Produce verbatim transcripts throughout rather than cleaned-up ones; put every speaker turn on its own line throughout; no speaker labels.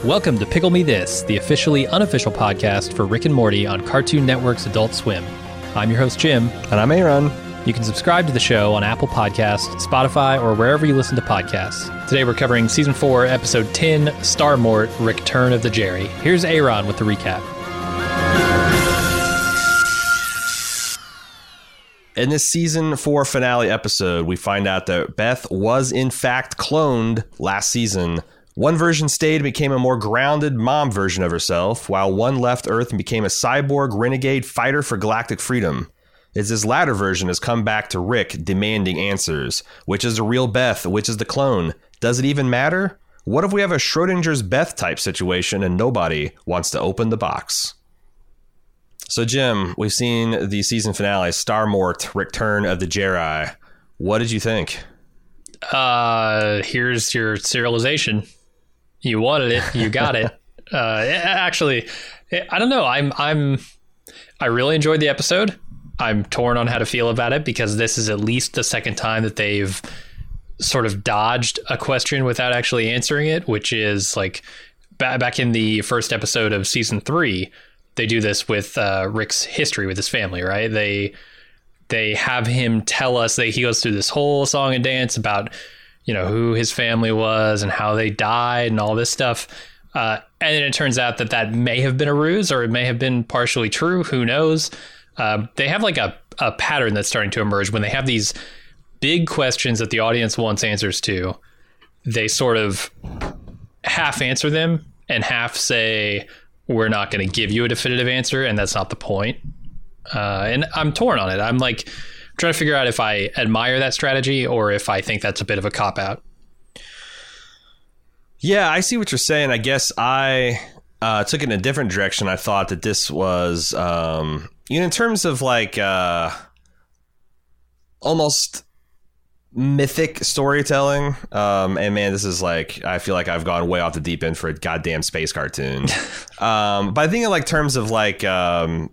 Welcome to Pickle Me This, the officially unofficial podcast for Rick and Morty on Cartoon Network's Adult Swim. I'm your host, Jim.
And I'm Aaron.
You can subscribe to the show on Apple Podcasts, Spotify, or wherever you listen to podcasts. Today we're covering Season four, Episode ten, Star Mort, Return of the Jerry. Here's Aaron with the recap.
In this Season four finale episode, we find out that Beth was in fact cloned last season. One version stayed and became a more grounded mom version of herself, while one left Earth and became a cyborg renegade fighter for galactic freedom. It's this latter version has come back to Rick demanding answers. Which is the real Beth? Which is the clone? Does it even matter? What if we have a Schrodinger's Beth type situation and nobody wants to open the box? So, Jim, we've seen the season finale, Star Mort, Return of the Jerry. What did you think?
Uh, here's your serialization. You wanted it. You got it. Uh, actually, I don't know. I'm, I'm, I really enjoyed the episode. I'm torn on how to feel about it because this is at least the second time that they've sort of dodged a question without actually answering it, which is like back, back in the first episode of season three. They do this with uh, Rick's history with his family, right? They they have him tell us that he goes through this whole song and dance about, you know, who his family was and how they died and all this stuff. Uh, and then it turns out that that may have been a ruse or it may have been partially true. Who knows? Uh, they have like a, a pattern that's starting to emerge when they have these big questions that the audience wants answers to. They sort of half answer them and half say, we're not going to give you a definitive answer, and that's not the point. Uh, and I'm torn on it. I'm like trying to figure out if I admire that strategy or if I think that's a bit of a cop-out.
Yeah, I see what you're saying. I guess I uh, took it in a different direction. I thought that this was, um, you know, in terms of like uh, almost mythic storytelling, um and man, this is like, I feel like I've gone way off the deep end for a goddamn space cartoon. um but I think in like terms of like um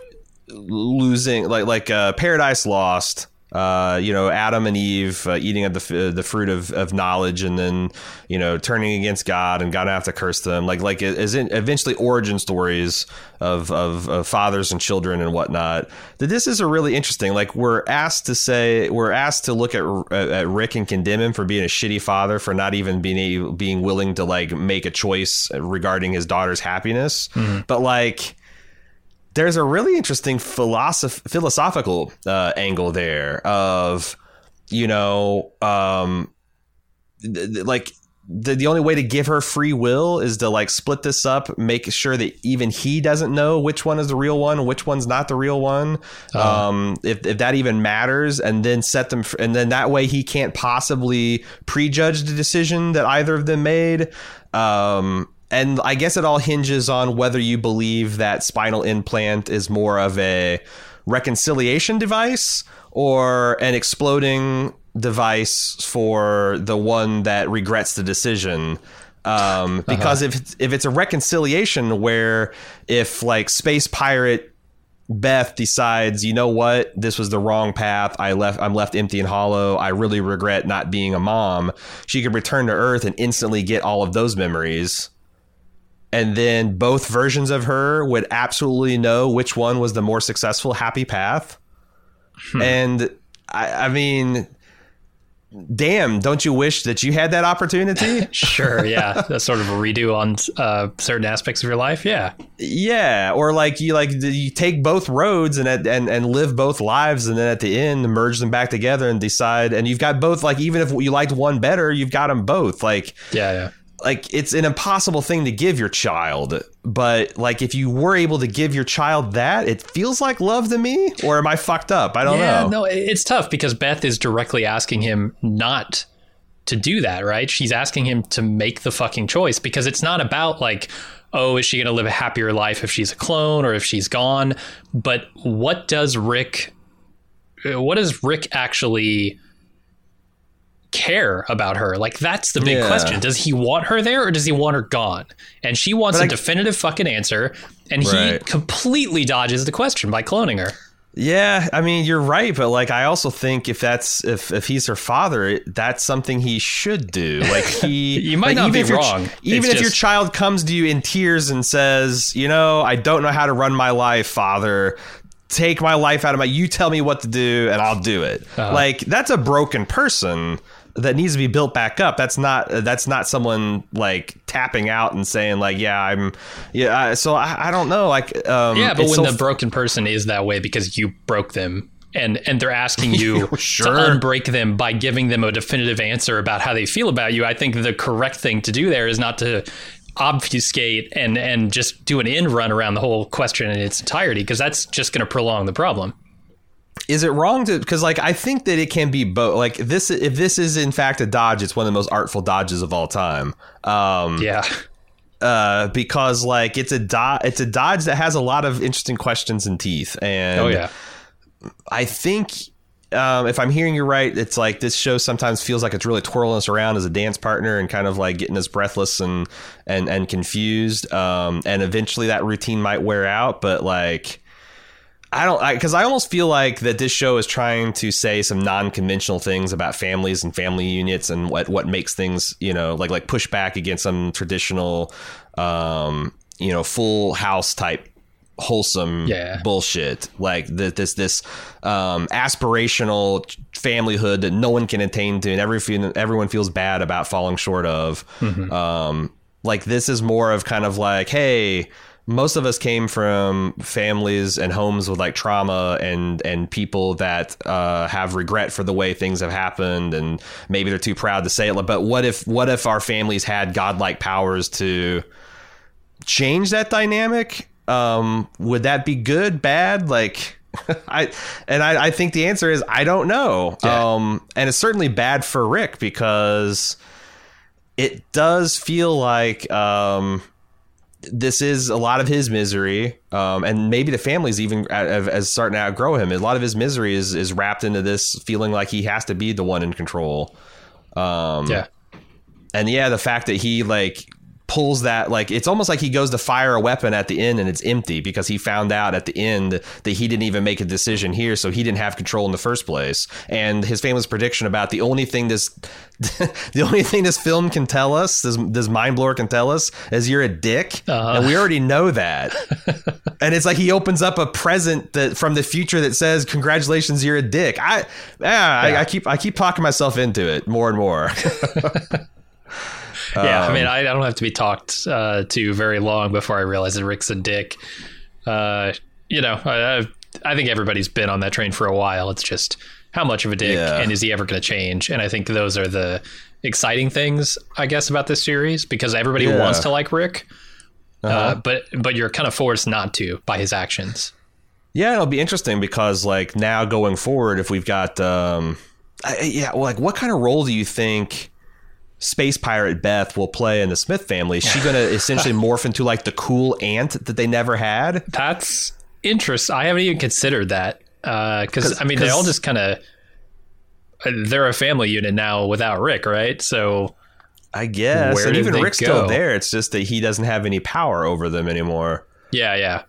losing like like uh Paradise Lost, uh you know, Adam and Eve uh, eating of the uh, the fruit of, of knowledge, and then, you know, turning against God and God have to curse them, like like as in eventually origin stories of, of of fathers and children and whatnot. That this is a really interesting, like we're asked to say we're asked to look at at Rick and condemn him for being a shitty father, for not even being able, being willing to like make a choice regarding his daughter's happiness. Mm-hmm. But like, there's a really interesting philosoph- philosophical uh, angle there of, you know, um, th- th- like the, the only way to give her free will is to like split this up, make sure that even he doesn't know which one is the real one, which one's not the real one. Uh-huh. Um, if, if that even matters, and then set them. F- and then that way he can't possibly prejudge the decision that either of them made. Um, And I guess it all hinges on whether you believe that spinal implant is more of a reconciliation device or an exploding device for the one that regrets the decision. Um, because uh-huh. if it's, if it's a reconciliation where if like space pirate Beth decides, you know what, this was the wrong path, I left, I'm left empty and hollow, I really regret not being a mom, she could return to Earth and instantly get all of those memories. And then both versions of her would absolutely know which one was the more successful, happy path. Hmm. And I, I mean, damn, don't you wish that you had that opportunity?
Sure. Yeah. That's sort of a redo on uh, certain aspects of your life. Yeah.
Yeah. Or like you like you take both roads and and and live both lives. And then at the end, merge them back together and decide. And you've got both, like, even if you liked one better, you've got them both. Like,
yeah, yeah.
Like, it's an impossible thing to give your child, but like if you were able to give your child that, it feels like love to me. Or am I fucked up? I don't
yeah,
know.
No, it's tough because Beth is directly asking him not to do that, right? She's asking him to make the fucking choice, because it's not about like, oh, is she going to live a happier life if she's a clone or if she's gone? But what does Rick, what does Rick actually care about her? Like, that's the big yeah. question. Does he want her there or does he want her gone? And she wants but a I, definitive fucking answer, and right. he completely dodges the question by cloning her.
Yeah, I mean, you're right, but like I also think if that's if if he's her father, that's something he should do. Like he
You might
like,
not
even
be
if your ch-
wrong.
even
It's
if your
just-
child comes to you in tears and says, "You know, I don't know how to run my life, father. Take my life out of my you tell me what to do and I'll do it."
Uh-huh.
Like that's a broken person that needs to be built back up. That's not that's not someone like tapping out and saying like, "Yeah, I'm yeah." I, so I, I don't know. Like, um,
Yeah, but
it's
when
so
the broken person is that way because you broke them, and and they're asking you
Sure.
to unbreak them by giving them a definitive answer about how they feel about you, I think the correct thing to do there is not to obfuscate and and just do an end run around the whole question in its entirety, because that's just going to prolong the problem.
Is it wrong to because like I think that it can be both like this if this is in fact a dodge, it's one of the most artful dodges of all time. Um
Yeah.
uh because like it's a do- it's a dodge that has a lot of interesting questions and teeth. And
Oh yeah.
I think um if I'm hearing you right, it's like this show sometimes feels like it's really twirling us around as a dance partner and kind of like getting us breathless and and and confused. Um and eventually that routine might wear out, but like I don't, because I, I almost feel like that this show is trying to say some non-conventional things about families and family units and what, what makes things, you know, like like push back against some traditional, um, you know, Full House type wholesome
Yeah.
bullshit. Like the, this this um, aspirational familyhood that no one can attain to, and every everyone feels bad about falling short of.
Mm-hmm.
Um, like this is more of kind of like, hey. Most of us came from families and homes with like trauma and and people that uh, have regret for the way things have happened, and maybe they're too proud to say it. But what if what if our families had godlike powers to change that dynamic? Um, would that be good, bad? Like, I and I, I think the answer is I don't know.
Yeah.
Um, and it's certainly bad for Rick because it does feel like. Um, This is a lot of his misery, um, and maybe the family's even as, as starting to outgrow him. A lot of his misery is is wrapped into this feeling like he has to be the one in control. Um,
Yeah.
and yeah, the fact that he like pulls that, like it's almost like he goes to fire a weapon at the end and it's empty because he found out at the end that he didn't even make a decision here, so he didn't have control in the first place. And his famous prediction about the only thing this the only thing this film can tell us, this this mind blower can tell us, is you're a dick,
Uh-huh.
and we already know that. And it's like he opens up a present that from the future that says, "Congratulations, you're a dick." I yeah,
Yeah.
I, I keep I keep talking myself into it more and more.
Yeah,
Um,
I mean, I, I don't have to be talked uh, to very long before I realize that Rick's a dick. Uh, you know, I, I think everybody's been on that train for a while. It's just how much of a dick,
Yeah.
and is he ever going to change? And I think those are the exciting things, I guess, about this series, because everybody
Yeah.
wants to like Rick,
Uh-huh.
uh, but but you're kind of forced not to by his actions.
Yeah, it'll be interesting because like now going forward, if we've got um, I, yeah, well, like what kind of role do you think Space Pirate Beth will play in the Smith family? Is she going to essentially morph into like the cool aunt that they never had?
That's interesting. I haven't even considered that, because I mean, they all just kind of they're a family unit now without Rick, right? So.
I guess,
Where
and
did
even
they
Rick's
go?
still there. It's just that he doesn't have any power over them anymore.
Yeah, yeah.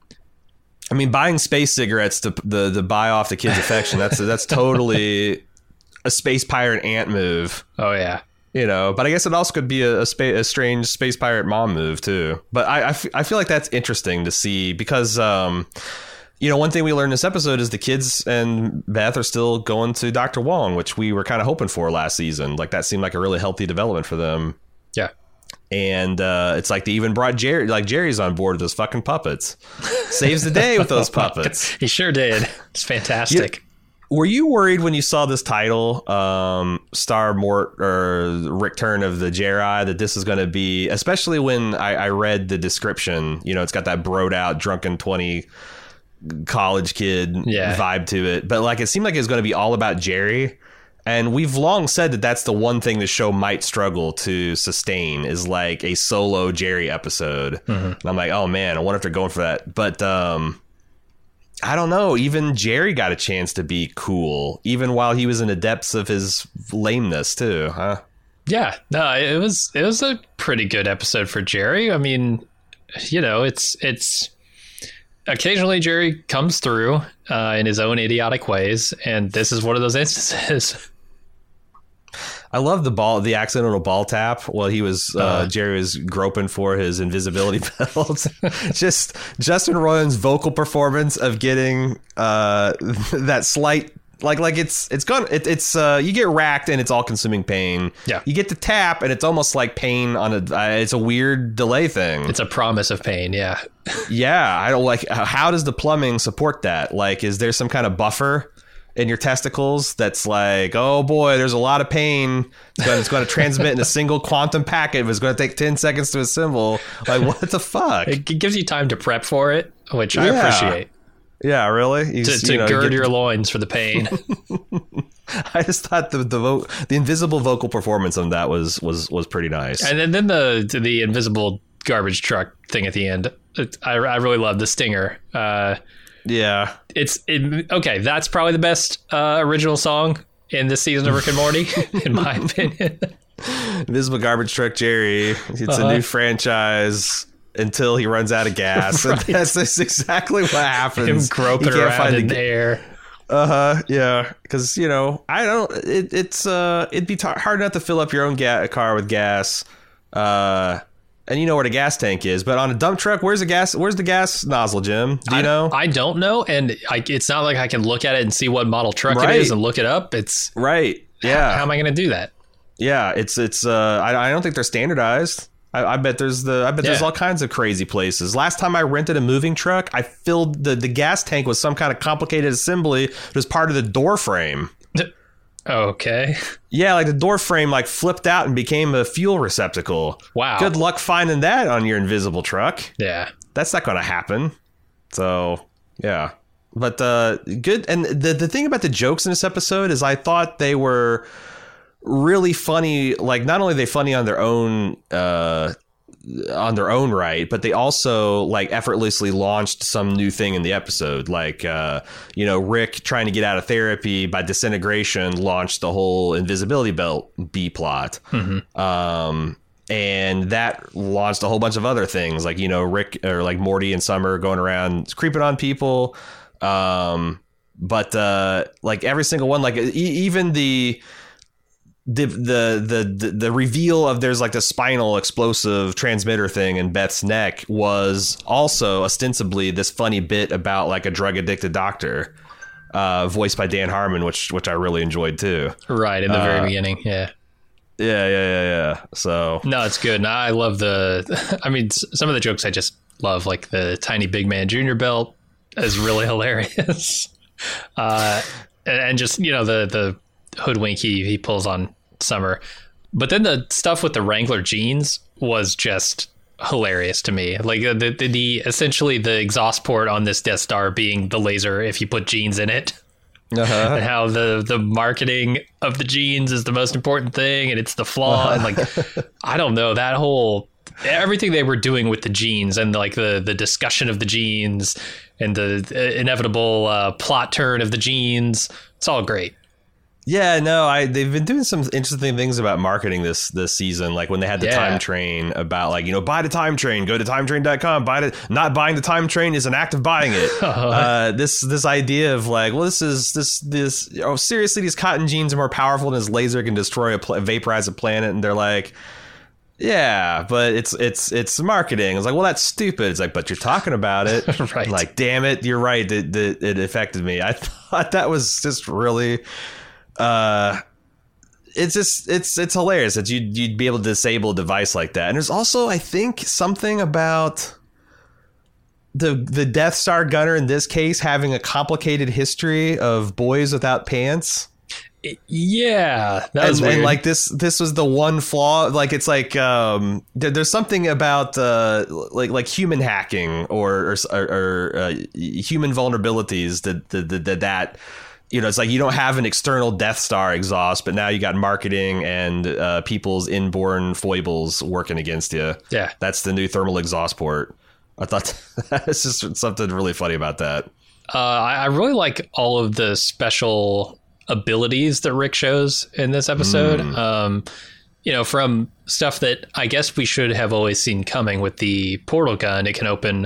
I mean, buying space cigarettes to the the buy off the kids' affection, that's that's totally a space pirate aunt move.
Oh, yeah.
You know, but I guess it also could be a, a, spa- a strange space pirate mom move too. But I, I, f- I feel like that's interesting to see because, um, you know, one thing we learned this episode is the kids and Beth are still going to Doctor Wong, which we were kind of hoping for last season. Like that seemed like a really healthy development for them.
Yeah.
And uh, it's like they even brought Jerry, like Jerry's on board with those fucking puppets. Saves the day with those puppets.
He sure did. It's fantastic.
Were you worried when you saw this title, um, Star Mort or Return of the Jedi, that this is going to be, especially when I, I read the description, you know, it's got that broed out, drunken twenty college kid
Yeah.
vibe to it. But like, it seemed like it was going to be all about Jerry. And we've long said that that's the one thing the show might struggle to sustain is like a solo Jerry episode.
Mm-hmm.
And I'm like, oh man, I wonder if they're going for that. But, um, I don't know. Even Jerry got a chance to be cool, even while he was in the depths of his lameness, too, huh?
Yeah. No, it was it was a pretty good episode for Jerry. I mean, you know, it's it's occasionally Jerry comes through uh, in his own idiotic ways, and this is one of those instances.
I love the ball, the accidental ball tap while he was uh, uh, Jerry was groping for his invisibility belt. Just Justin Roiland's vocal performance of getting uh, that slight, like like it's it's gone. It, it's uh, you get racked and it's all consuming pain.
Yeah,
you get to tap and it's almost like pain on a. Uh, it's a weird delay thing.
It's a promise of pain. Yeah,
yeah. I don't like. How does the plumbing support that? Like, is there some kind of buffer in your testicles that's like, oh boy, there's a lot of pain. It's going, it's going to transmit in a single quantum packet. It's going to take ten seconds to assemble. Like, what the fuck?
It gives you time to prep for it, which I
yeah.
appreciate.
Yeah, really? You,
to to
you know,
gird
get,
your loins for the pain.
I just thought the the, vo- the invisible vocal performance on that was was was pretty nice.
And then, then the the invisible garbage truck thing at the end. It, I I really love the stinger. Uh,
Yeah,
it's it, okay. That's probably the best uh, original song in this season of Rick and Morty, in my opinion.
Invisible Garbage Truck Jerry. It's
uh-huh.
a new franchise until he runs out of gas. Right. And that's, that's exactly what happens.
Him groping around in the air.
Uh huh. Yeah, because you know I don't. It, it's uh, it'd be t- hard enough to fill up your own ga- car with gas. Uh. And you know where the gas tank is, but on a dump truck, where's the gas? Where's the gas nozzle, Jim? Do you
I,
know?
I don't know, and I, it's not like I can look at it and see what model truck
right.
it is and look it up. It's
right. Yeah.
How, how am I going to do that?
Yeah, it's it's. Uh, I, I don't think they're standardized. I, I bet there's the. I bet yeah. there's all kinds of crazy places. Last time I rented a moving truck, I filled the the gas tank with some kind of complicated assembly that was part of the door frame.
Okay.
Yeah, like the door frame like flipped out and became a fuel receptacle.
Wow.
Good luck finding that on your invisible truck.
Yeah.
That's not going to happen. So, yeah. But uh, good. And the, the thing about the jokes in this episode is I thought they were really funny. Like, not only are they funny on their own uh, on their own right, but they also like effortlessly launched some new thing in the episode. Like, uh, you know, Rick trying to get out of therapy by disintegration launched the whole invisibility belt B plot. Mm-hmm. Um, and that launched a whole bunch of other things like, you know, Rick or like Morty and Summer going around creeping on people. Um, but uh, like every single one, like e- even the The, the the the the reveal of there's like the spinal explosive transmitter thing in Beth's neck was also ostensibly this funny bit about like a drug addicted doctor, uh, voiced by Dan Harmon, which which I really enjoyed too.
Right in the very
uh,
beginning, yeah,
yeah, yeah, yeah, yeah. So
no, it's good. And I love the. I mean, some of the jokes I just love, like the tiny big man junior belt, is really hilarious. Uh, and, and just you know the the hoodwink he he pulls on Summer, but then the stuff with the Wrangler jeans was just hilarious to me. Like the, the the essentially the exhaust port on this Death Star being the laser if you put jeans in it, uh-huh. and how the the marketing of the jeans is the most important thing, and it's the flaw. Uh-huh. And like I don't know, that whole everything they were doing with the jeans and like the the discussion of the jeans and the inevitable uh, plot turn of the jeans. It's all great.
Yeah, no, I they've been doing some interesting things about marketing this this season. Like when they had the
yeah.
time train about like, you know, buy the time train, go to time train dot com, buy it. Not buying the time train is an act of buying it. uh, this this idea of like, well, this is this this. Oh, seriously, these cotton jeans are more powerful than this laser can destroy a pl- vaporize a planet. And they're like, yeah, but it's it's it's marketing. It's like, well, that's stupid. It's like, but you're talking about it.
Right.
Like, damn it, you're right. It, it, it affected me. I thought that was just really. Uh, it's just it's it's hilarious that you'd you'd be able to disable a device like that. And there's also, I think, something about the the Death Star gunner in this case having a complicated history of boys without pants.
Yeah, that was
and,
weird.
And like this this was the one flaw. Like it's like um, there, there's something about uh, like like human hacking or or, or uh, human vulnerabilities that that that. that You know, it's like you don't have an external Death Star exhaust, but now you got marketing and uh, people's inborn foibles working against you.
Yeah.
That's the new thermal exhaust port. I thought that's just something really funny about that.
Uh, I, I really like all of the special abilities that Rick shows in this episode. Mm. Um, you know, from stuff that I guess we should have always seen coming with the portal gun. It can open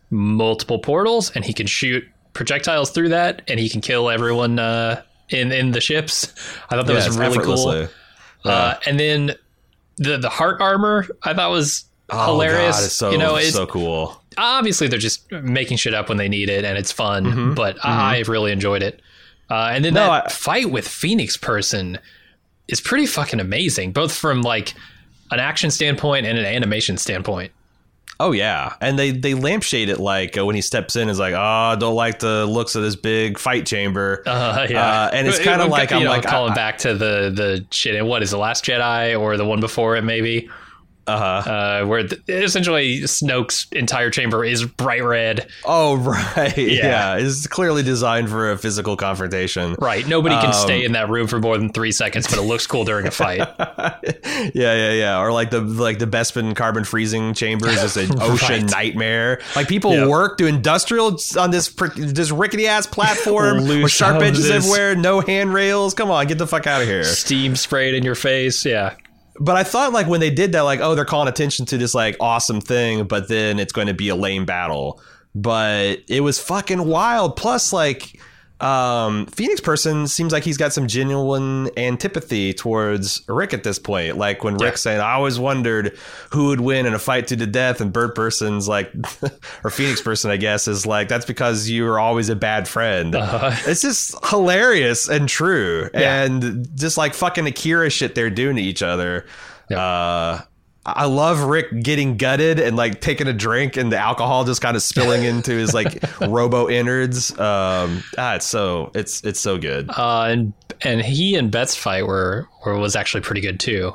multiple portals, and he can shoot projectiles through that, and he can kill everyone uh, in in the ships. I thought that
Yeah,
was really cool.
Yeah.
Uh, and then the the heart armor I thought was
Oh,
hilarious.
God, it's so,
you know, it's
so cool.
Obviously, they're just making shit up when they need it, and it's fun.
Mm-hmm.
But
mm-hmm.
I really enjoyed it. Uh, and then
No,
that
I-
fight with Phoenix Person is pretty fucking amazing, both from like an action standpoint and an animation standpoint.
Oh yeah, and they they lampshade it like uh, when he steps in, is like, oh, I don't like the looks of this big fight chamber.
Uh, yeah,
Uh, and it's kind of like
you
I'm
know,
like
calling
I,
back to the the shit. And what is the Last Jedi or the one before it? Maybe.
uh-huh.
Uh, where the, essentially Snoke's entire chamber is bright red.
Oh right,
Yeah.
yeah. It's clearly designed for a physical confrontation.
Right, nobody can
Um,
stay in that room for more than three seconds, but it looks cool during a fight.
yeah, yeah, yeah. Or like the like the Bespin carbon freezing chamber is just an ocean
Right.
nightmare. Like people
Yep.
work do industrial on this pr- this rickety ass platform with
Loose
sharp edges
houses.
everywhere, no handrails. Come on, get the fuck out of here.
Steam sprayed in your face. Yeah.
But I thought like when they did that, like, oh, they're calling attention to this like awesome thing, but then it's going to be a lame battle. But it was fucking wild. Plus, like, um, Phoenix Person seems like he's got some genuine antipathy towards Rick at this point. Like when Rick's saying, I always wondered who would win in a fight to the death, and Bird Person's like, or Phoenix Person, I guess, is like, that's because you were always a bad friend.
Uh,
It's just hilarious and true.
Yeah.
And just like fucking Akira shit they're doing to each other.
Yep.
Uh, I love Rick getting gutted and like taking a drink and the alcohol just kind of spilling into his like robo innards. Um, ah, it's so it's it's so good.
uh, and and he and Beth's fight were, were was actually pretty good too.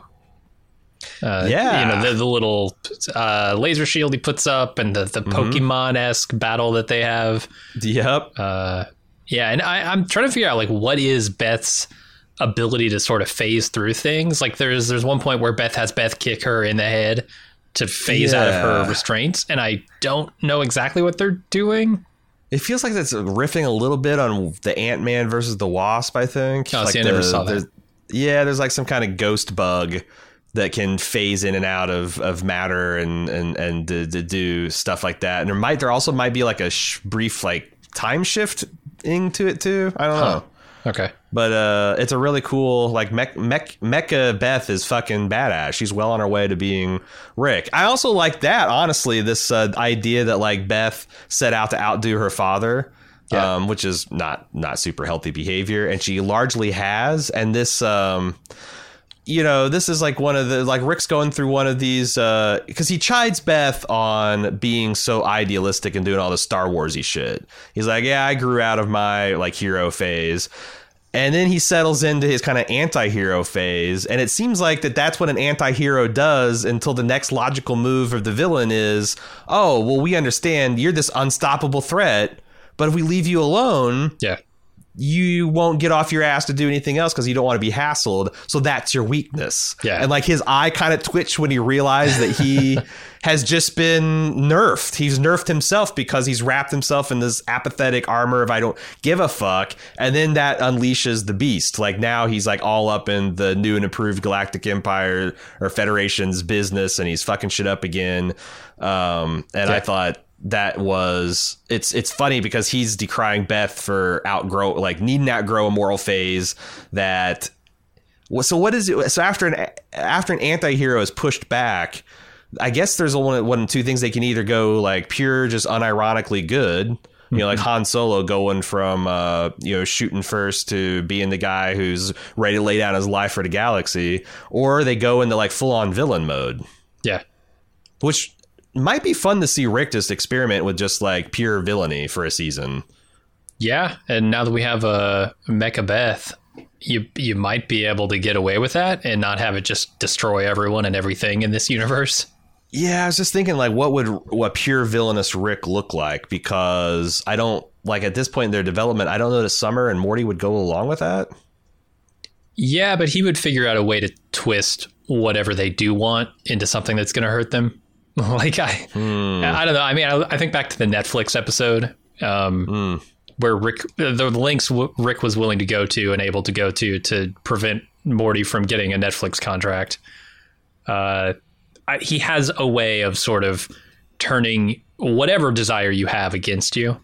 Uh,
Yeah.
you know the, the little uh, laser shield he puts up, and the the
Mm-hmm.
Pokemon-esque battle that they have.
Yep.
Uh, yeah, and I, I'm trying to figure out like what is Beth's ability to sort of phase through things. Like there's there's one point where Beth has Beth kick her in the head to phase out of
Yeah.
her restraints, and I don't know exactly what they're doing.
It feels like that's riffing a little bit on the Ant-Man versus the Wasp, I think.
Oh,
like
see, I never
the-
saw that.
there's- Yeah, there's like some kind of ghost bug that can phase in and out of, of matter and and and to, to do stuff like that. And there might there also might be like a sh- brief like time shifting to it too. I don't
Huh.
know.
Okay.
But uh, it's a really cool, like, Mech, Mech, Mecha Beth is fucking badass. She's well on her way to being Rick. I also like that, honestly, this uh, idea that, like, Beth set out to outdo her father,
Yeah.
um, which is not not super healthy behavior. And she largely has. And this, um, you know, this is like one of the, like, Rick's going through one of these, uh, because he chides Beth on being so idealistic and doing all the Star Warsy shit. He's like, yeah, I grew out of my, like, hero phase. And then he settles into his kind of anti-hero phase. And it seems like that that's what an anti-hero does until the next logical move of the villain is, oh, well, we understand you're this unstoppable threat, but if we leave you alone,
Yeah.
you won't get off your ass to do anything else because you don't want to be hassled. So that's your weakness.
Yeah.
And like his eye kind of twitched when he realized that he has just been nerfed. He's nerfed himself because he's wrapped himself in this apathetic armor of I don't give a fuck. And then that unleashes the beast. Like now he's like all up in the new and improved Galactic Empire or Federation's business, and he's fucking shit up again. Um, and
Yeah.
I thought that was it's it's funny because he's decrying Beth for outgrow like needing to outgrow a moral phase that well, so what is it so after an after an anti-hero is pushed back, I guess there's one one of two things. They can either go like pure just unironically good, you know, like Han Solo going from uh you know shooting first to being the guy who's ready to lay down his life for the galaxy, or they go into like full-on villain mode,
Yeah.
which might be fun to see Rick just experiment with just like pure villainy for a season.
Yeah. And now that we have a Mecha Beth, you you might be able to get away with that and not have it just destroy everyone and everything in this universe.
Yeah, I was just thinking like what would what pure villainous Rick look like, because I don't like at this point in their development, I don't know that Summer and Morty would go along with that.
Yeah, but he would figure out a way to twist whatever they do want into something that's going to hurt them. like I,
Hmm.
I don't know. I mean, I, I think back to the Netflix episode um,
Hmm.
where Rick, the links w- Rick was willing to go to and able to go to to prevent Morty from getting a Netflix contract. Uh, I, he has a way of sort of turning whatever desire you have against you.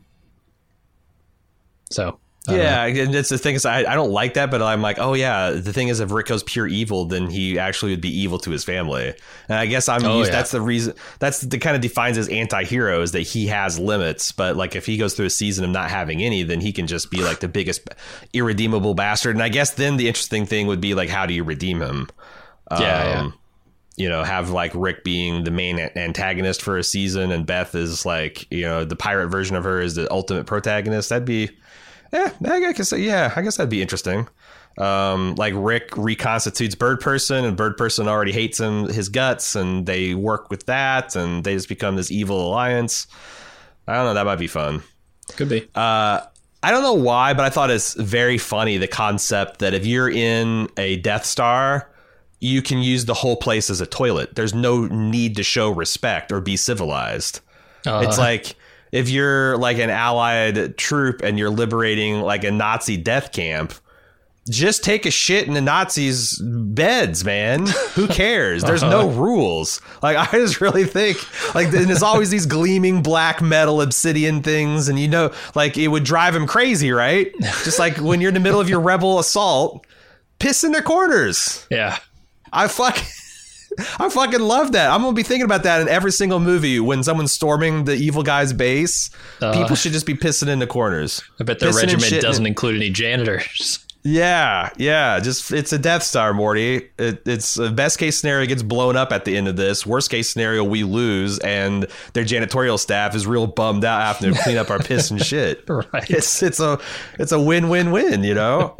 So
yeah, and it's the thing is I, I don't like that, but I'm like, oh yeah, the thing is if Rick goes pure evil, then he actually would be evil to his family. And I guess I'm
oh,
used,
yeah.
that's the reason, that's the kind of defines his anti-hero is that he has limits. But like if he goes through a season of not having any, then he can just be like the biggest irredeemable bastard. And I guess then the interesting thing would be like, how do you redeem him?
Yeah,
um,
yeah.
You know, have like Rick being the main antagonist for a season and Beth is like, you know, the pirate version of her is the ultimate protagonist. That'd be, yeah, I guess, yeah, I guess that'd be interesting. Um, like Rick reconstitutes Bird Person and Bird Person already hates him, his guts, and they work with that and they just become this evil alliance. I don't know. That might be fun.
Could be.
Uh, I don't know why, but I thought it's very funny, the concept that if you're in a Death Star, you can use the whole place as a toilet. There's no need to show respect or be civilized. Uh, it's like if you're like an allied troop and you're liberating like a Nazi death camp, just take a shit in the Nazis' beds, man. Who cares? There's uh-huh. no rules. Like, I just really think like there's always these gleaming black metal obsidian things. And, you know, like it would drive him crazy, right? Just like when you're in the middle of your rebel assault, piss in their corners.
Yeah.
I fuck, I fucking love that. I'm gonna be thinking about that in every single movie when someone's storming the evil guy's base. Uh, people should just be pissing in the corners.
I bet their regiment doesn't include any janitors.
Yeah, yeah. Just it's a Death Star, Morty. It, it's the best case scenario gets blown up at the end of this. Worst case scenario, we lose, and their janitorial staff is real bummed out having to clean up our piss and shit.
Right.
It's it's a it's a win win win. You know.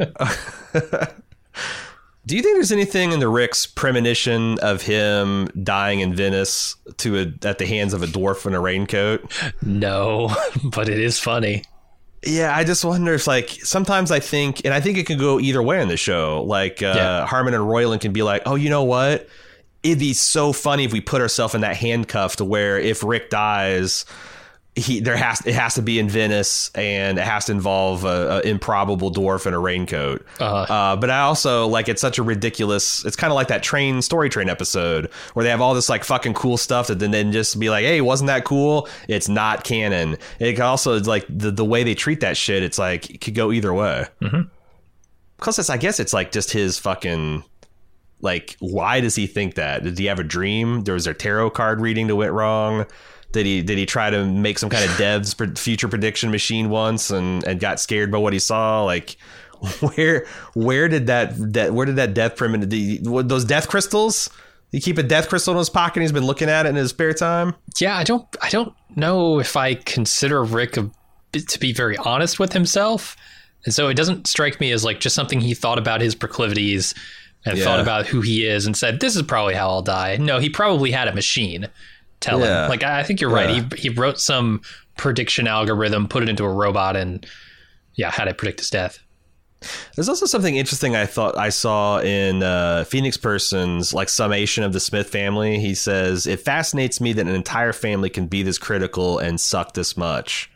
Do you think there's anything in the Rick's premonition of him dying in Venice to a, at the hands of a dwarf in a raincoat?
No, but it is funny.
Yeah, I just wonder if, like, sometimes I think, and I think it can go either way in the show. Like, uh, yeah. Harmon and Roiland can be like, oh, you know what? It'd be so funny if we put ourselves in that handcuff to where if Rick dies, he there has it has to be in Venice and it has to involve a, a improbable dwarf in a raincoat. Uh-huh. Uh, but I also like it's such a ridiculous. It's kind of like that train story train episode where they have all this like fucking cool stuff that then then just be like, hey, wasn't that cool? It's not canon. It can also it's like the the way they treat that shit. It's like it could go either way. Mm-hmm. Because it's I guess it's like just his fucking. Like, why does he think that? Did he have a dream? There was a tarot card reading that went wrong. Did he did he try to make some kind of dev's future prediction machine once and, and got scared by what he saw? Like, where where did that that where did that death primitive those death crystals? You keep a death crystal in his pocket. And he's been looking at it in his spare time.
Yeah, I don't I don't know if I consider Rick a, to be very honest with himself, and so it doesn't strike me as like just something he thought about his proclivities and yeah. thought about who he is and said, "This is probably how I'll die." No, he probably had a machine. Tell yeah. him. Like, I think you're right. Yeah. He he wrote some prediction algorithm, put it into a robot, and yeah, had it predict his death.
There's also something interesting I thought I saw in uh, Phoenix Person's like summation of the Smith family. He says, "It fascinates me that an entire family can be this critical and suck this much,"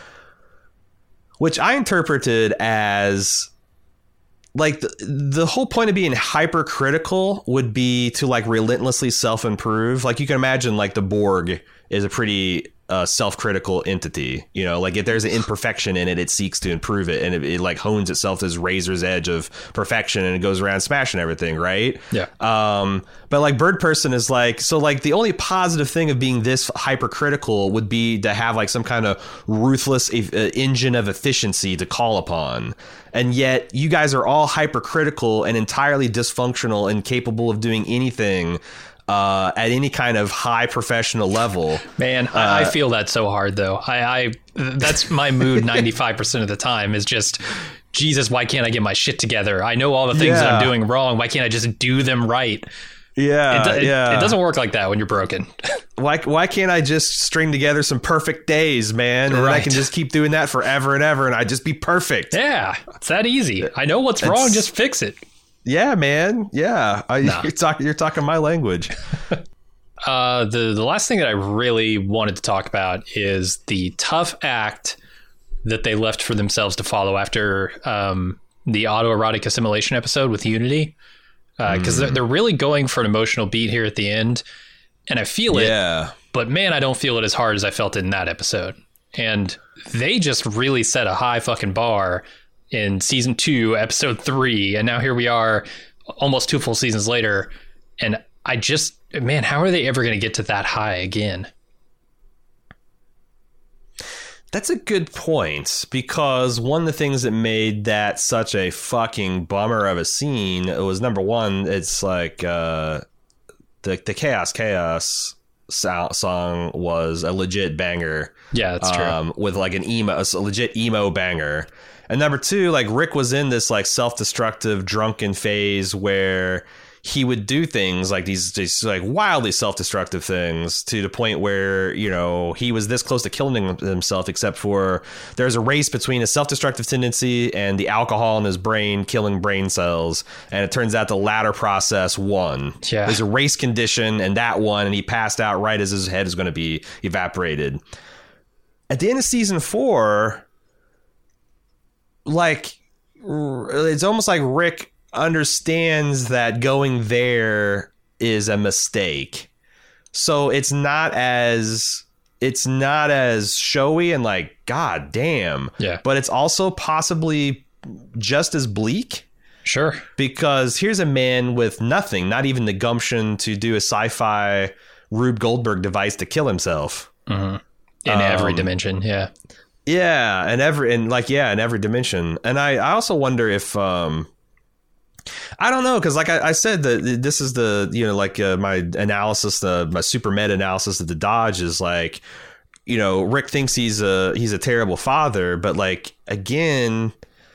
which I interpreted as like the, the whole point of being hypercritical would be to like relentlessly self-improve. Like you can imagine like the Borg is a pretty uh, self-critical entity, you know, like if there's an imperfection in it, it seeks to improve it. And it, it like hones itself to this razor's edge of perfection and it goes around smashing everything. Right.
Yeah.
Um, but like Bird Person is like, so like the only positive thing of being this hypercritical would be to have like some kind of ruthless e- uh, engine of efficiency to call upon. And yet you guys are all hypercritical and entirely dysfunctional and capable of doing anything uh, at any kind of high professional level.
Man, uh, I, I feel that so hard, though. I, I that's my mood ninety-five percent of the time is just, Jesus, why can't I get my shit together? I know all the things yeah. that I'm doing wrong. Why can't I just do them right?
Yeah,
it, it,
yeah.
It doesn't work like that when you're broken.
Why why can't I just string together some perfect days, man? And right. I can just keep doing that forever and ever, and I just be perfect.
Yeah, it's that easy. I know what's it's, wrong. Just fix it.
Yeah, man. Yeah, I, nah. you're talking. You're talking my language.
uh, the the last thing that I really wanted to talk about is the tough act that they left for themselves to follow after um, the autoerotic assimilation episode with Unity. Because uh, mm. they're, they're really going for an emotional beat here at the end. And I feel it.
Yeah.
but man, I don't feel it as hard as I felt in that episode. And they just really set a high fucking bar in season two, episode three. And now here we are almost two full seasons later. And I just, man, how are they ever going to get to that high again?
That's a good point, because one of the things that made that such a fucking bummer of a scene was, number one, it's like uh, the the Chaos Chaos so- song was a legit banger.
Yeah, that's true.
Um, with like an emo, a legit emo banger. And number two, like Rick was in this like self-destructive drunken phase where he would do things like these, these like wildly self-destructive things, to the point where, you know, he was this close to killing himself, except for there's a race between a self-destructive tendency and the alcohol in his brain killing brain cells. And it turns out the latter process won.
Yeah.
There's a race condition and that won, and he passed out right as his head is going to be evaporated. At the end of season four, like, it's almost like Rick understands that going there is a mistake. So it's not as it's not as showy and like, god damn.
Yeah.
But it's also possibly just as bleak.
Sure.
Because here's a man with nothing, not even the gumption to do a sci-fi Rube Goldberg device to kill himself.
Mm-hmm. In um, every dimension. Yeah.
Yeah. And every, and like, yeah, in every dimension. And I, I also wonder if, um, I don't know, because like I, I said, that this is the, you know, like uh, my analysis, the my super meta analysis of the Dodge is like, you know, Rick thinks he's a he's a terrible father, but like, again,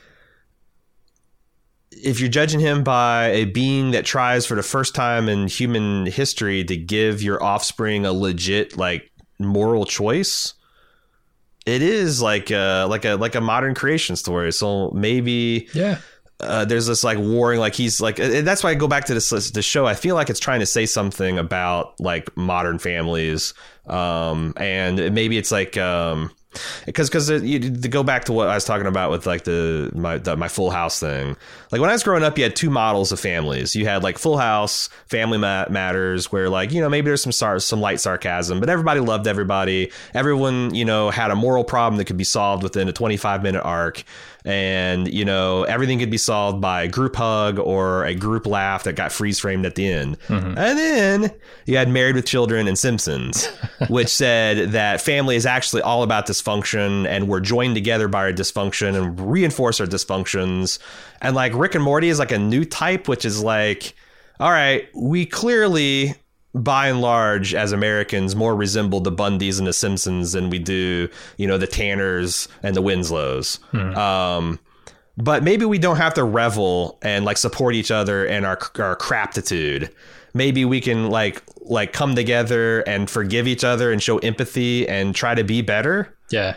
if you're judging him by a being that tries for the first time in human history to give your offspring a legit like moral choice, it is like a like a like a modern creation story. So maybe
yeah.
Uh, there's this like warring, like he's like, that's why I go back to this this show. I feel like it's trying to say something about like modern families, um, and maybe it's like um, because because to go back to what I was talking about with like the my the, my Full House thing. Like when I was growing up, you had two models of families. You had like Full House, Family Matters, where like, you know, maybe there's some sar- some light sarcasm, but everybody loved everybody. Everyone, you know, had a moral problem that could be solved within a twenty-five minute arc. And, you know, everything could be solved by a group hug or a group laugh that got freeze framed at the end. Mm-hmm. And then you had Married with Children and Simpsons, which said that family is actually all about dysfunction, and we're joined together by our dysfunction and reinforce our dysfunctions. And like Rick and Morty is like a new type, which is like, all right, we clearly, by and large, as Americans, more resemble the Bundys and the Simpsons than we do, you know, the Tanners and the Winslows. Hmm. Um, but maybe we don't have to revel and like support each other in our our craptitude. Maybe we can like like come together and forgive each other and show empathy and try to be better.
Yeah.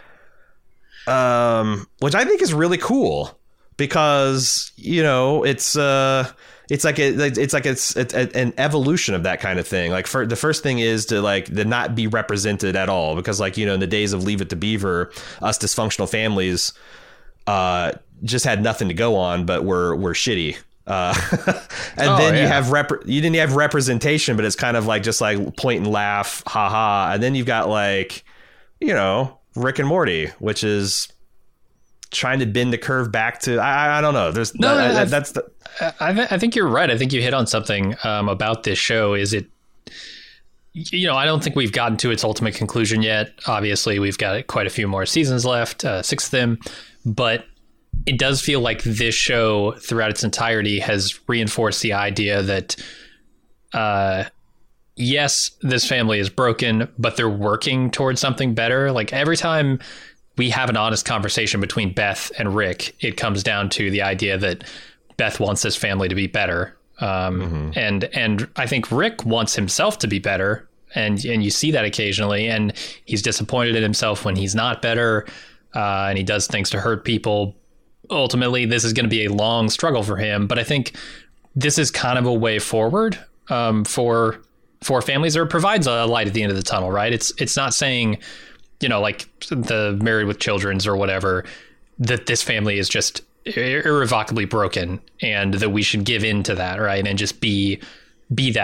Um, which I think is really cool, because, you know, it's uh. It's like a, it's like it's, it's an evolution of that kind of thing. Like for the first thing is to like to not be represented at all, because like, you know, in the days of Leave It to Beaver, us dysfunctional families uh, just had nothing to go on, but we're we're shitty. Uh, and oh, then yeah. you have rep you didn't have representation, but it's kind of like just like point and laugh, haha. And then you've got like, you know, Rick and Morty, which is trying to bend the curve back to I, I don't know. There's
no,
that,
no,
that, that's the.
I, th- I think you're right. I think you hit on something um, about this show. Is it, you know, I don't think we've gotten to its ultimate conclusion yet. Obviously, we've got quite a few more seasons left, uh, six of them, but it does feel like this show throughout its entirety has reinforced the idea that, uh, yes, this family is broken, but they're working towards something better. Like every time we have an honest conversation between Beth and Rick, it comes down to the idea that Beth wants this family to be better. Um, mm-hmm. and, and I think Rick wants himself to be better. And, and you see that occasionally, and he's disappointed in himself when he's not better. Uh, and he does things to hurt people. Ultimately, this is going to be a long struggle for him. But I think this is kind of a way forward, um, for, for families, or it provides a light at the end of the tunnel, right? It's, it's not saying, you know, like the Married with Children's or whatever, that this family is just irrevocably broken and that we should give in to that, right? And just be be that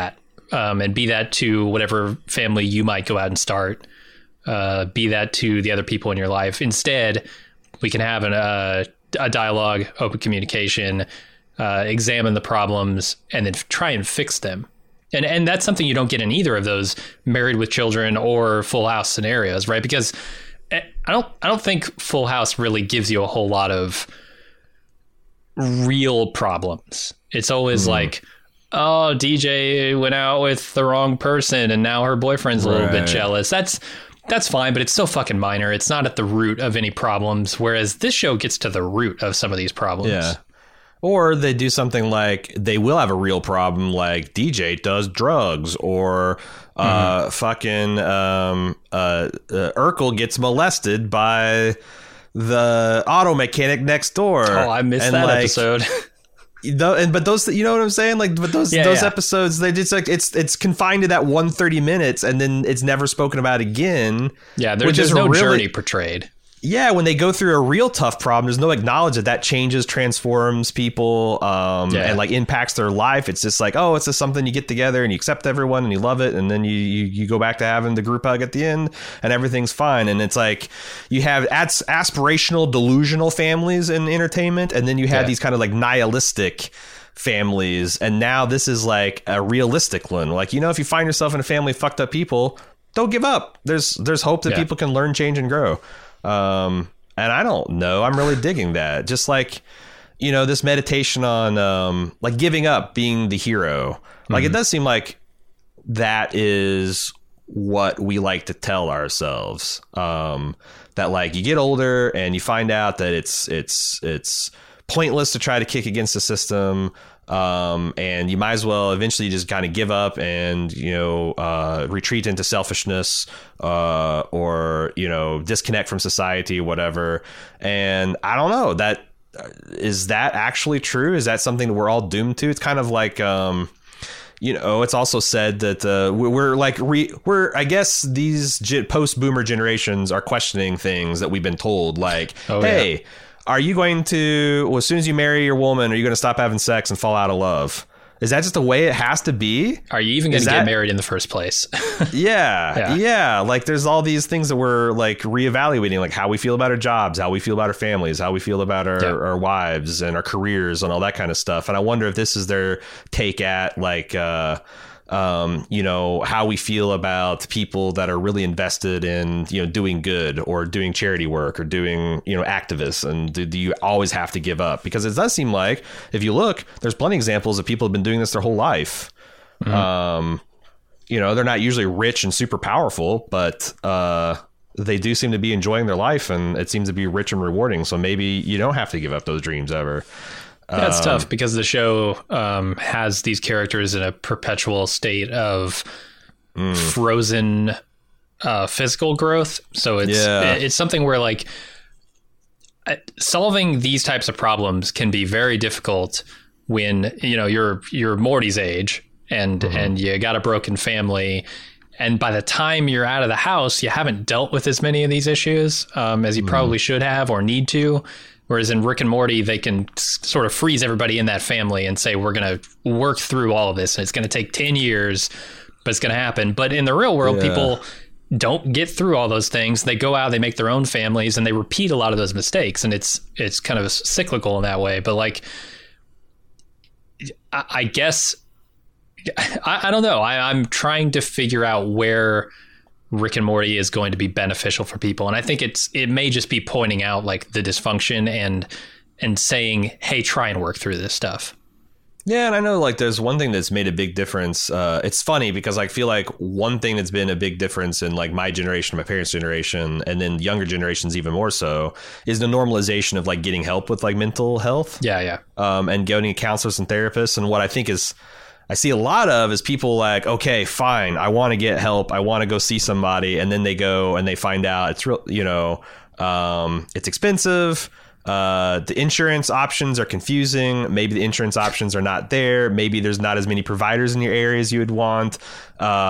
um, and be that to whatever family you might go out and start. Uh, be that to the other people in your life. Instead, we can have an, uh, a dialogue, open communication, uh, examine the problems, and then f- try and fix them. And and that's something you don't get in either of those Married with Children or Full House scenarios, right? Because I don't I don't think Full House really gives you a whole lot of real problems. It's always mm. like, oh, D J went out with the wrong person and now her boyfriend's a little right. bit jealous. That's That's fine, but it's so fucking minor. It's not at the root of any problems, whereas this show gets to the root of some of these problems.
Yeah. Or they do something like they will have a real problem, like D J does drugs, or uh, mm-hmm. fucking um, uh, uh, Urkel gets molested by the auto mechanic next door.
Oh, I missed and that like, episode.
The, and but those, you know what I'm saying? Like, but those yeah, those yeah. episodes, they just like it's it's confined to that one thirty minutes, and then it's never spoken about again.
Yeah, there, there's no really, journey portrayed.
Yeah, when they go through a real tough problem, there's no acknowledge that that changes, transforms people, um, yeah. and like impacts their life. It's just like, oh, it's just something you get together and you accept everyone and you love it, and then you you, you go back to having the group hug at the end, and everything's fine. And it's like you have as- aspirational, delusional families in entertainment, and then you have yeah. these kind of like nihilistic families, and now this is like a realistic one. Like, you know, if you find yourself in a family of fucked up people, don't give up. There's there's hope that yeah. people can learn, change, and grow. Um, and I don't know, I'm really digging that. Just like, you know, this meditation on, um, like giving up, being the hero. Like, mm-hmm. it does seem like that is what we like to tell ourselves. Um, that like you get older and you find out that it's, it's, it's pointless to try to kick against the system. Um, and you might as well eventually just kind of give up and, you know, uh, retreat into selfishness, uh, or, you know, disconnect from society, whatever. And I don't know, that is that actually true? Is that something that we're all doomed to? It's kind of like, um, you know, it's also said that, uh, we're like, re- we're, I guess these ge- post-boomer generations are questioning things that we've been told, like, oh, hey, yeah. Are you going to, well, as soon as you marry your woman, are you going to stop having sex and fall out of love? Is that just the way it has to be?
Are you even going to get married in the first place?
yeah, yeah. Yeah. Like there's all these things that we're like reevaluating, like how we feel about our jobs, how we feel about our families, how we feel about our, yeah. our wives and our careers and all that kind of stuff. And I wonder if this is their take at like, uh, Um, you know, how we feel about people that are really invested in, you know, doing good or doing charity work or doing, you know, activists. And do, do you always have to give up? Because it does seem like if you look, there's plenty of examples of people who have been doing this their whole life. Mm-hmm. Um, you know, they're not usually rich and super powerful, but uh, they do seem to be enjoying their life and it seems to be rich and rewarding. So maybe you don't have to give up those dreams ever.
Yeah, it's um, tough because the show um, has these characters in a perpetual state of mm. frozen uh, physical growth. So it's yeah. it's something where like solving these types of problems can be very difficult when, you know, you're you're Morty's age and mm-hmm. and you got a broken family. And by the time you're out of the house, you haven't dealt with as many of these issues um, as you mm. probably should have or need to. Whereas in Rick and Morty, they can sort of freeze everybody in that family and say, we're going to work through all of this. And it's going to take ten years, but it's going to happen. But in the real world, yeah. people don't get through all those things. They go out, they make their own families, and they repeat a lot of those mistakes. And it's it's kind of cyclical in that way. But like, I, I guess, I, I don't know. I, I'm trying to figure out where Rick and Morty is going to be beneficial for people. And I think it's, it may just be pointing out like the dysfunction and, and saying, hey, try and work through this stuff.
Yeah. And I know like there's one thing that's made a big difference. Uh, it's funny because I feel like one thing that's been a big difference in like my generation, my parents' generation, and then younger generations even more so is the normalization of like getting help with like mental health.
Yeah. Yeah.
Um, and going to counselors and therapists. And what I think is, I see a lot of is people like, okay, fine, I want to get help. I want to go see somebody. And then they go and they find out it's real, you know, um, it's expensive. Uh, the insurance options are confusing. Maybe the insurance options are not there. Maybe there's not as many providers in your area as you would want. Um,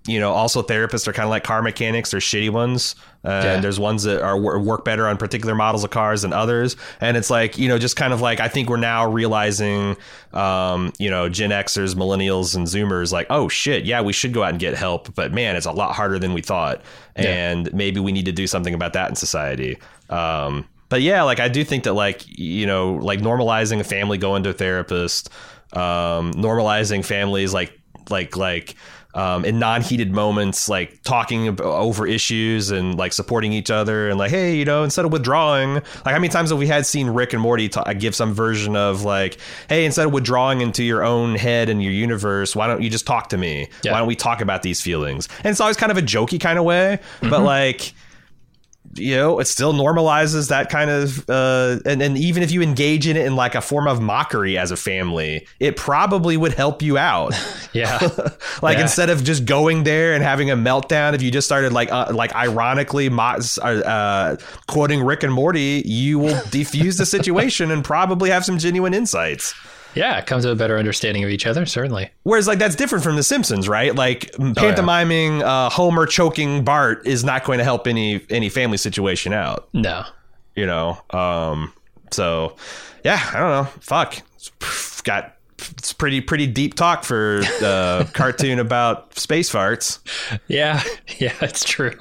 you know, also therapists are kind of like car mechanics. They're shitty ones. Uh, yeah. And there's ones that are work better on particular models of cars than others. And it's like, you know, just kind of like, I think we're now realizing, um, you know, Gen Xers, millennials and Zoomers like, oh, shit, yeah, we should go out and get help. But man, it's a lot harder than we thought. Yeah. And maybe we need to do something about that in society. Um, but yeah, like I do think that like, you know, like normalizing a family going to a therapist, um, normalizing families like like like um, in non-heated moments, like talking over issues and like supporting each other and like, hey, you know, instead of withdrawing, like how many times have we had seen Rick and Morty ta- give some version of like, hey, instead of withdrawing into your own head and your universe, why don't you just talk to me? Yeah. Why don't we talk about these feelings? And it's always kind of a jokey kind of way, mm-hmm. but like, you know, it still normalizes that kind of uh, and, and even if you engage in it in like a form of mockery as a family, it probably would help you out.
Yeah.
Like
yeah.
instead of just going there and having a meltdown, if you just started like uh, like ironically mo- uh, quoting Rick and Morty, you will defuse the situation and probably have some genuine insights.
Yeah, come to a better understanding of each other, certainly.
Whereas, like, that's different from The Simpsons, right? Like, pantomiming oh, yeah. uh, Homer choking Bart is not going to help any any family situation out.
No.
You know? Um, so, yeah, I don't know. Fuck. It's got... It's pretty pretty deep talk for a cartoon about space farts.
Yeah, yeah, it's true.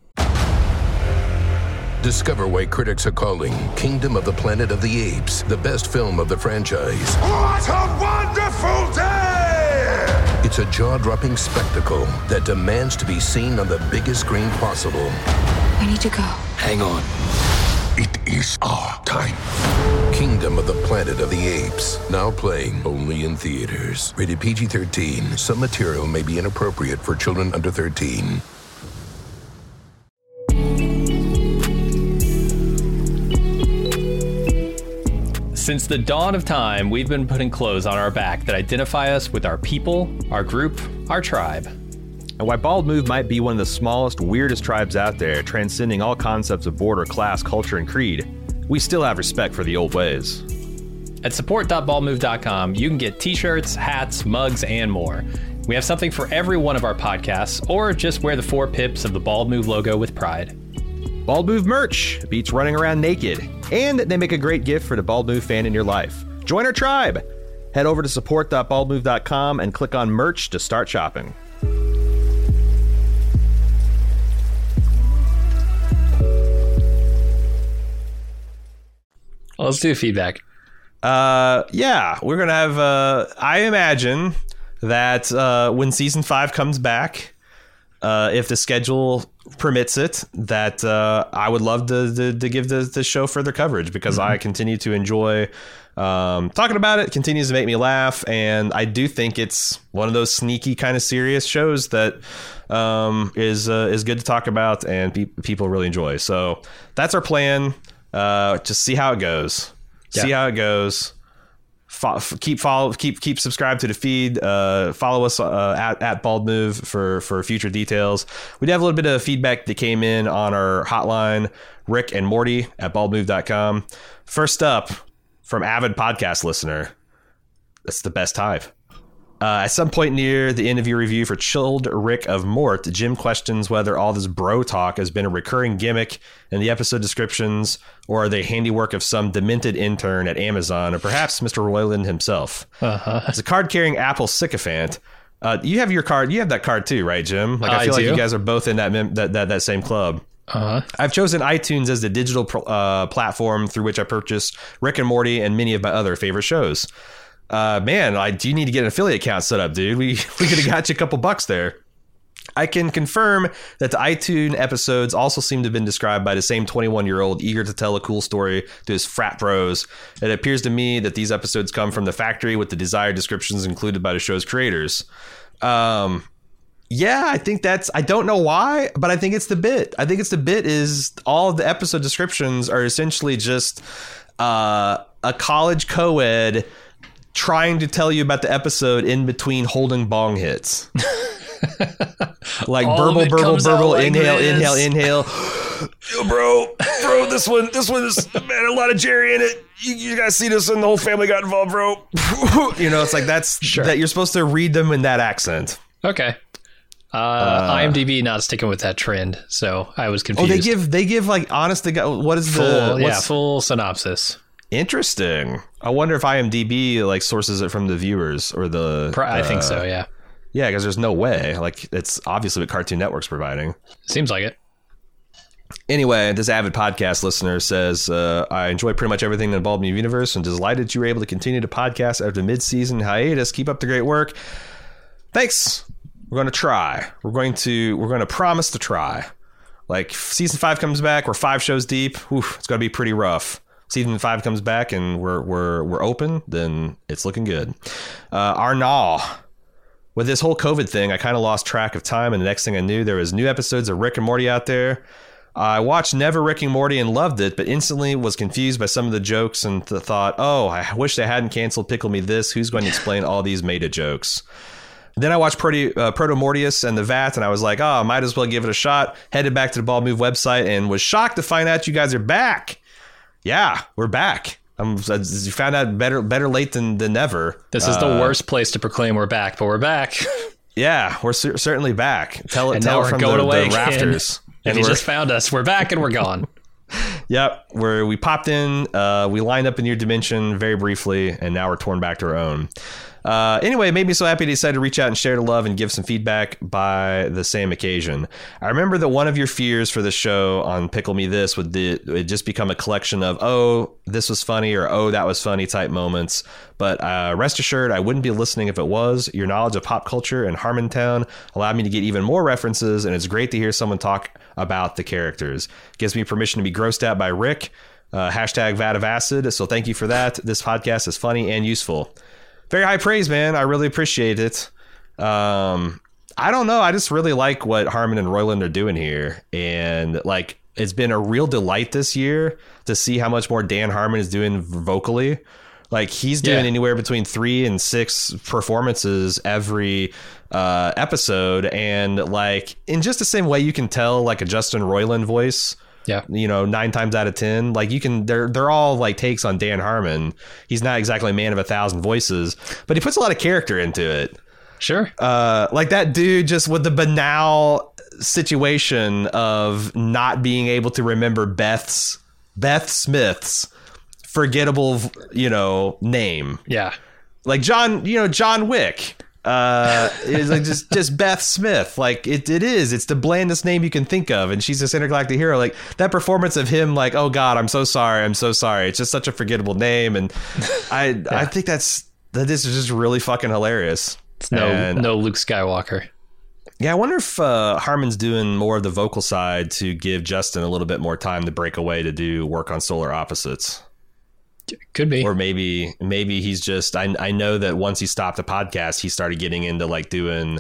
Discover why critics are calling Kingdom of the Planet of the Apes the best film of the franchise.
What a wonderful day!
It's a jaw-dropping spectacle that demands to be seen on the biggest screen possible.
We need to go.
Hang on. It is our time.
Kingdom of the Planet of the Apes. Now playing only in theaters. Rated P G thirteen. Some material may be inappropriate for children under thirteen.
Since the dawn of time, we've been putting clothes on our back that identify us with our people, our group, our tribe.
And while Bald Move might be one of the smallest, weirdest tribes out there, transcending all concepts of border, class, culture, and creed, we still have respect for the old ways.
At support dot bald move dot com, you can get t-shirts, hats, mugs, and more. We have something for every one of our podcasts, or just wear the four pips of the Bald Move logo with pride.
Bald Move merch beats running around naked, and they make a great gift for the Bald Move fan in your life. Join our tribe. Head over to support dot bald move dot com and click on merch to start shopping.
Well, let's do feedback.
Uh, yeah, we're gonna have. Uh, I imagine that uh, when season five comes back, uh, if the schedule permits it, that uh, I would love to, to, to give the, the show further coverage because mm-hmm. I continue to enjoy um, talking about it. Continues to make me laugh, and I do think it's one of those sneaky kind of serious shows that um, is uh, is good to talk about and pe- people really enjoy. So that's our plan. Uh, just see how it goes. Yeah. See how it goes. Fo- keep follow. Keep keep subscribed to the feed. Uh, follow us uh, at at Bald Move for for future details. We did have a little bit of feedback that came in on our hotline. Rick and Morty at bald move dot com. First up, from avid podcast listener. That's the best hive. Uh, at some point near the end of your review for Chilled Rick of Mort, Jim questions whether all this bro talk has been a recurring gimmick in the episode descriptions or the handiwork of some demented intern at Amazon or perhaps Mister Royland himself. Uh-huh. As a card-carrying Apple sycophant, uh, you have your card. You have that card too, right, Jim? Like I feel I like you guys are both in that mem- that, that that same club. Uh-huh. I've chosen iTunes as the digital pr- uh, platform through which I purchased Rick and Morty and many of my other favorite shows. Uh, man, I do need to get an affiliate account set up, dude. We we could have got you a couple bucks there. I can confirm that the iTunes episodes also seem to have been described by the same twenty-one-year-old eager to tell a cool story to his frat bros. It appears to me that these episodes come from the factory with the desired descriptions included by the show's creators. Um, yeah, I think that's, I don't know why, but I think it's the bit. I think it's the bit is all of the episode descriptions are essentially just uh, a college co-ed trying to tell you about the episode in between holding bong hits. Like
All
burble, burble, burble,
like
inhale,
this.
inhale, inhale. Yo, bro, bro, this one, this one is, man, a lot of Jerry in it. You, you guys see this and the whole family got involved, bro. You know, it's like that's, sure. that you're supposed to read them in that accent.
Okay. Uh, uh, IMDb not sticking with that trend, so I was confused.
Oh, they give they give like honest to God. What is
full,
the
yeah
what's,
full synopsis?
Interesting. I wonder if IMDb like sources it from the viewers or the.
I uh, think so. Yeah.
Yeah, because there's no way. Like it's obviously what Cartoon Network's providing.
Seems like it.
Anyway, this avid podcast listener says, uh, I enjoy pretty much everything in the Bald Move universe and delighted you were able to continue to podcast after mid-season hiatus. Keep up the great work. Thanks. We're going to try. We're going to we're going to promise to try. Like season five comes back, we're five shows deep. Oof, it's going to be pretty rough. Season five comes back and we're we're we're open, then it's looking good. Uh, Arnaud. With this whole COVID thing, I kind of lost track of time, and the next thing I knew, there was new episodes of Rick and Morty out there. I watched Never Rick and Morty and loved it, but instantly was confused by some of the jokes and th- thought, oh, I wish they hadn't canceled Pickle Me This. Who's going to explain all these meta jokes? Then I watched Proto, uh, Proto Mortius and the V A T, and I was like, oh, I might as well give it a shot. Headed back to the Bald Move website and was shocked to find out you guys are back. Yeah, we're back. Um, you found out better better late than, than never.
This is the uh, worst place to proclaim we're back, but we're back.
Yeah, we're cer- certainly back. Tell it,
and
tell
now
it
we're
from
going
the,
away
the rafters.
If
and
you
we're,
just found us, we're back and we're gone.
Yep, where we popped in, uh, we lined up in your dimension very briefly, and now we're torn back to our own. Uh, anyway, it made me so happy to decide to reach out and share the love and give some feedback by the same occasion. I remember that one of your fears for the show on Pickle Me This would it just become a collection of, oh, this was funny, or oh, that was funny type moments. But uh, rest assured, I wouldn't be listening if it was. Your knowledge of pop culture and Harmontown allowed me to get even more references, and it's great to hear someone talk about the characters. Gives me permission to be grossed out by Rick. Uh, hashtag vat of acid. So thank you for that. This podcast is funny and useful. Very high praise, man. I really appreciate it. Um, I don't know. I just really like what Harmon and Roiland are doing here. And like, it's been a real delight this year to see how much more Dan Harmon is doing vocally. Like he's doing yeah. anywhere between three and six performances every uh, episode. And like in just the same way you can tell like a Justin Roiland voice. Yeah, you know, nine times out of ten, like you can, they're they're all like takes on Dan Harmon. He's not exactly a man of a thousand voices, but he puts a lot of character into it.
Sure.
Uh, like that dude just with the banal situation of not being able to remember Beth's Beth Smith's forgettable, you know, name.
Yeah.
Like John, you know, John Wick. uh is like just just Beth Smith. Like it it is it's the blandest name you can think of, and she's this intergalactic hero. Like that performance of him, like, oh god, I'm so sorry I'm so sorry it's just such a forgettable name. And I yeah. I think that's that this is just really fucking hilarious.
It's no and, no Luke Skywalker.
Yeah, I wonder if uh Harmon's doing more of the vocal side to give Justin a little bit more time to break away to do work on Solar Opposites.
Could be.
Or maybe maybe he's just I I know that once he stopped the podcast, he started getting into like doing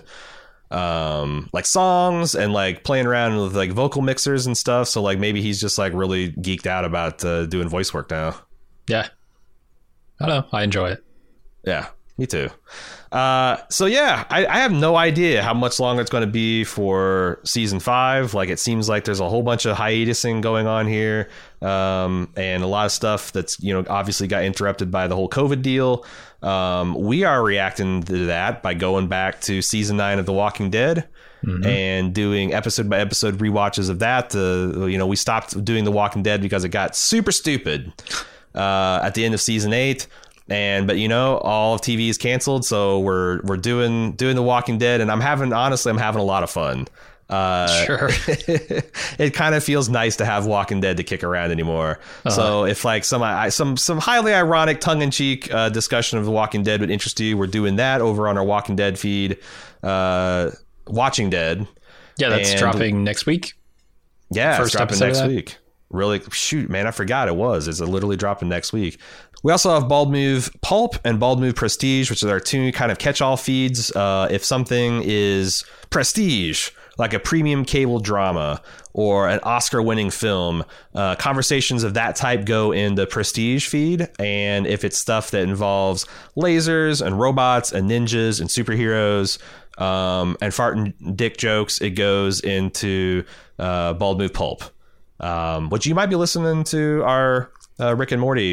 um like songs and like playing around with like vocal mixers and stuff. So like maybe he's just like really geeked out about uh, doing voice work now.
Yeah. I don't know. I enjoy it.
Yeah, me too. Uh, so yeah, I, I have no idea how much longer it's going to be for season five. Like it seems like there's a whole bunch of hiatusing going on here, um, and a lot of stuff that's, you know, obviously got interrupted by the whole COVID deal. Um, we are reacting to that by going back to season nine of The Walking Dead. Mm-hmm. And doing episode by episode rewatches of that. Uh, you know, we stopped doing The Walking Dead because it got super stupid uh, at the end of season eight. And but, you know, all of T V is canceled. So we're we're doing doing The Walking Dead. And I'm having honestly, I'm having a lot of fun. Uh,
sure.
It kind of feels nice to have Walking Dead to kick around anymore. Uh-huh. So if like some I, some some highly ironic tongue in cheek uh, discussion of The Walking Dead would interest you, we're doing that over on our Walking Dead feed. Uh, Watching Dead.
Yeah, that's and, dropping next week.
Yeah, First it's dropping next week. Really, shoot, man, I forgot it was. It's literally dropping next week. We also have Bald Move Pulp and Bald Move Prestige, which are our two kind of catch-all feeds. Uh, if something is prestige, like a premium cable drama or an Oscar-winning film, uh, conversations of that type go in the Prestige feed. And if it's stuff that involves lasers and robots and ninjas and superheroes um, and fart and dick jokes, it goes into uh, Bald Move Pulp. Um, which you might be listening to our uh, Rick and Morty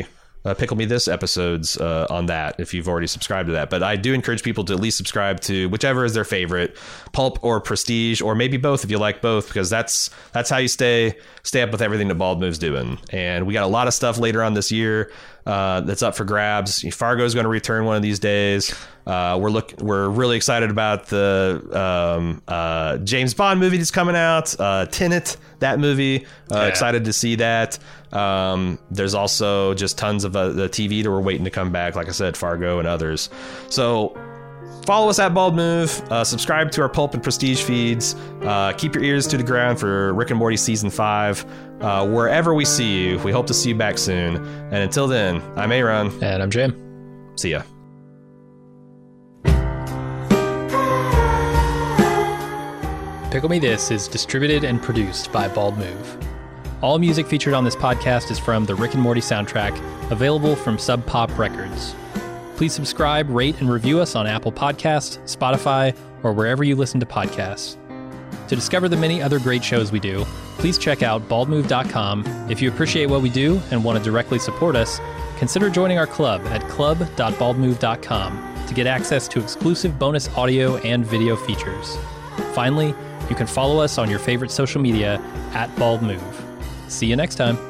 uh, Pickle Me This episodes uh, on that if you've already subscribed to that. But I do encourage people to at least subscribe to whichever is their favorite, Pulp or Prestige, or maybe both if you like both, because that's that's how you stay stay up with everything that Bald Move's doing. And we got a lot of stuff later on this year uh, that's up for grabs. Fargo's going to return one of these days. Uh, we're look we're really excited about the um, uh, James Bond movie that's coming out. Uh, Tenet, that movie. Uh, yeah. Excited to see that. Um, there's also just tons of uh, the T V that we're waiting to come back. Like I said, Fargo and others. So follow us at Bald Move. Uh, subscribe to our Pulp and Prestige feeds. Uh, keep your ears to the ground for Rick and Morty season five. Uh, wherever we see you, we hope to see you back soon. And until then, I'm Aaron.
And I'm Jim.
See ya.
Pickle Me This is distributed and produced by Bald Move. All music featured on this podcast is from the Rick and Morty soundtrack, available from Sub Pop Records. Please subscribe, rate, and review us on Apple Podcasts, Spotify, or wherever you listen to podcasts. To discover the many other great shows we do, please check out bald move dot com. If you appreciate what we do and want to directly support us, consider joining our club at club dot bald move dot com to get access to exclusive bonus audio and video features. Finally, you can follow us on your favorite social media at Bald Move. See you next time.